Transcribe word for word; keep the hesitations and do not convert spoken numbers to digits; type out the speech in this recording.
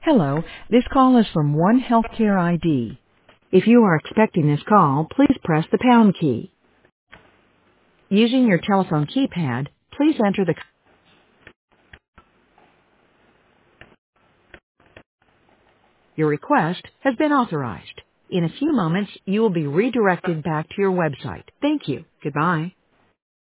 Hello, this call is from One Healthcare I D. If you are expecting this call, please press the pound key. Using your telephone keypad, please enter the... Your request has been authorized. In a few moments, you will be redirected back to your website. Thank you. Goodbye.